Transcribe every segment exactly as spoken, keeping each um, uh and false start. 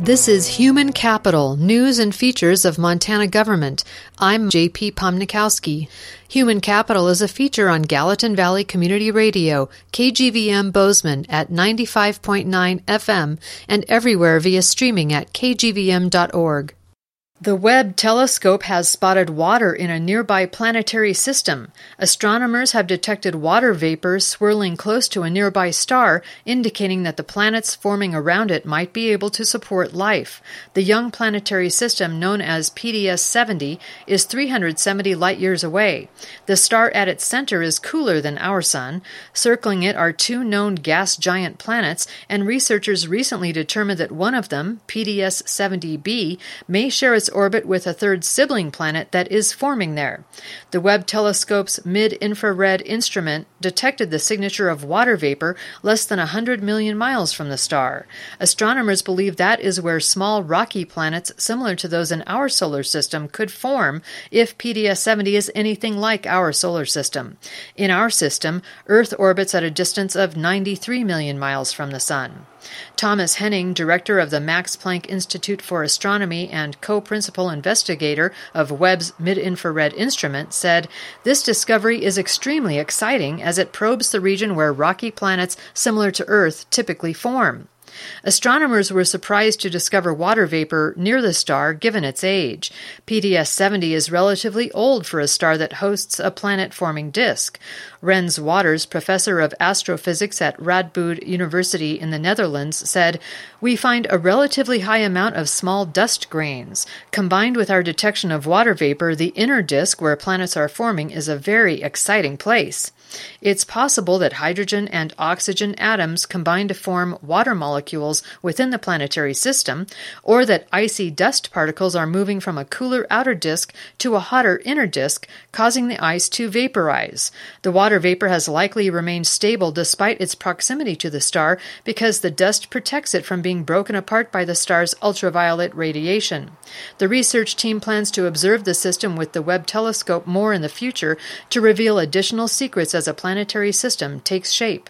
This is Human Capital, News and Features of Montana Government. I'm J P Pomnikowski. Human Capital is a feature on Gallatin Valley Community Radio, K G V M Bozeman at ninety-five point nine F M and everywhere via streaming at k g v m dot org. The Webb telescope has spotted water in a nearby planetary system. Astronomers have detected water vapor swirling close to a nearby star, indicating that the planets forming around it might be able to support life. The young planetary system, known as P D S seventy, is three hundred seventy light-years away. The star at its center is cooler than our Sun. Circling it are two known gas giant planets, and researchers recently determined that one of them, P D S seventy b, may share its orbit with a third sibling planet that is forming there. The Webb telescope's mid-infrared instrument detected the signature of water vapor less than one hundred million miles from the star. Astronomers believe that is where small rocky planets similar to those in our solar system could form if P D S seventy is anything like our solar system. In our system, Earth orbits at a distance of ninety-three million miles from the Sun. Thomas Henning, director of the Max Planck Institute for Astronomy and co-principal investigator of Webb's mid-infrared instrument, said, "This discovery is extremely exciting as it probes the region where rocky planets similar to Earth typically form." Astronomers were surprised to discover water vapor near the star given its age. P D S seventy is relatively old for a star that hosts a planet-forming disk. Rens Waters, professor of astrophysics at Radboud University in the Netherlands, said, "We find a relatively high amount of small dust grains. Combined with our detection of water vapor, the inner disk where planets are forming is a very exciting place. It's possible that hydrogen and oxygen atoms combine to form water molecules within the planetary system, or that icy dust particles are moving from a cooler outer disk to a hotter inner disk, causing the ice to vaporize. The water vapor has likely remained stable despite its proximity to the star because the dust protects it from being broken apart by the star's ultraviolet radiation." The research team plans to observe the system with the Webb telescope more in the future to reveal additional secrets as a planetary system takes shape.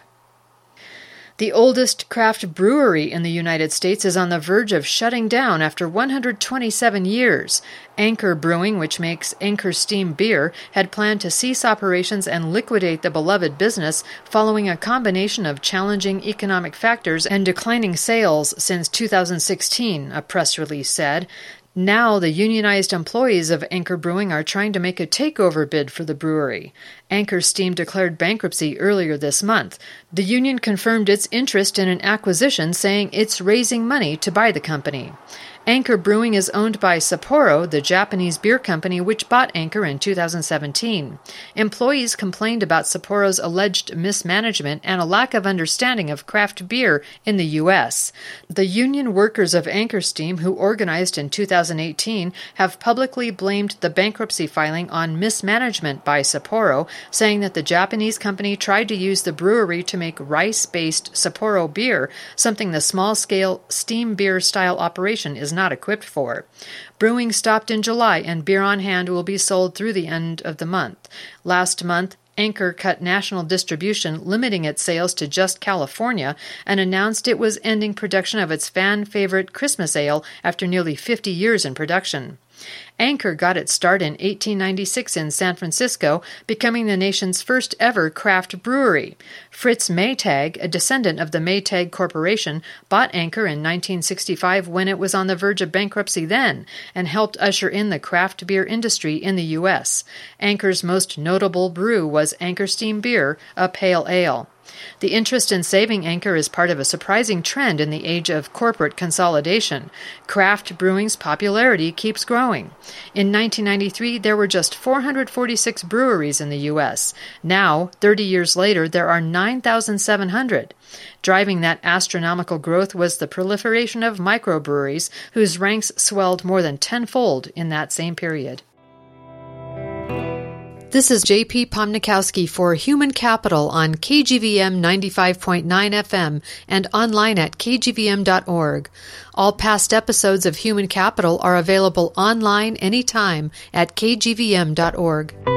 The oldest craft brewery in the United States is on the verge of shutting down after one hundred twenty-seven years. Anchor Brewing, which makes Anchor Steam beer, had planned to cease operations and liquidate the beloved business following a combination of challenging economic factors and declining sales since two thousand sixteen, a press release said. Now, the unionized employees of Anchor Brewing are trying to make a takeover bid for the brewery. Anchor Steam declared bankruptcy earlier this month. The union confirmed its interest in an acquisition, saying it's raising money to buy the company. Anchor Brewing is owned by Sapporo, the Japanese beer company which bought Anchor in two thousand seventeen. Employees complained about Sapporo's alleged mismanagement and a lack of understanding of craft beer in the U S. The union workers of Anchor Steam, who organized in two thousand eighteen, have publicly blamed the bankruptcy filing on mismanagement by Sapporo, saying that the Japanese company tried to use the brewery to make rice-based Sapporo beer, something the small-scale steam beer-style operation is not equipped for. Brewing stopped in July, and beer on hand will be sold through the end of the month. Last month, Anchor cut national distribution, limiting its sales to just California, and announced it was ending production of its fan-favorite Christmas ale after nearly fifty years in production. Anchor got its start in eighteen ninety-six in San Francisco, becoming the nation's first ever craft brewery. Fritz Maytag, a descendant of the Maytag Corporation, bought Anchor in nineteen sixty-five when it was on the verge of bankruptcy then, and helped usher in the craft beer industry in the U S. Anchor's most notable brew was Anchor Steam Beer, a pale ale. The interest in saving Anchor is part of a surprising trend in the age of corporate consolidation. Craft brewing's popularity keeps growing. In nineteen ninety-three, there were just four hundred forty-six breweries in the U S. Now, thirty years later, there are nine thousand seven hundred. Driving that astronomical growth was the proliferation of microbreweries, whose ranks swelled more than tenfold in that same period. This is J P Pomnikowski for Human Capital on K G V M ninety-five point nine F M and online at k g v m dot org. All past episodes of Human Capital are available online anytime at k g v m dot org.